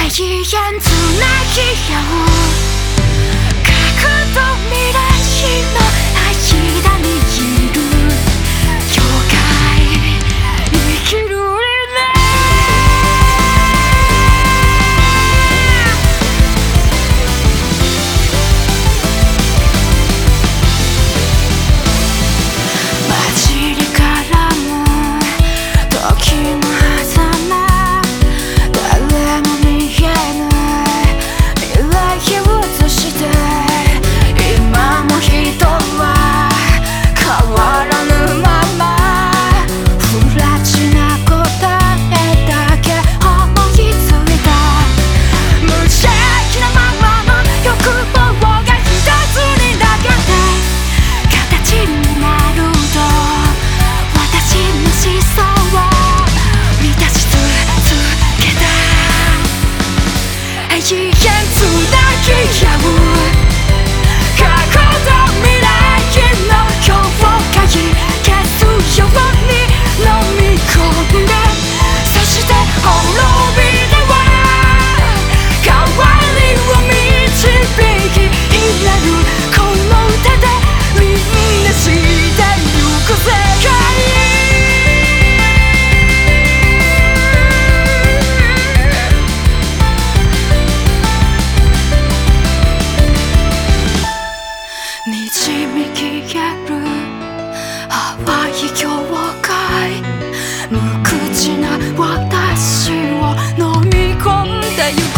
永遠つなぎ合う核と未来の間にいる境界生きるリレー混じりからも時の狭間誰も見えない未来を映して今も人は変わらぬまま不らちな答えだけ思いついた無邪気なままの欲望が一つにだけで形になると私の思想を満たし続けた永遠つなぎ合う過去と未来の境界消すように飲み込んでそして滅びては代わりを導き入れるこの手でみんなしてゆく世界にじみ消える淡い境界無口な私を飲み込んでゆく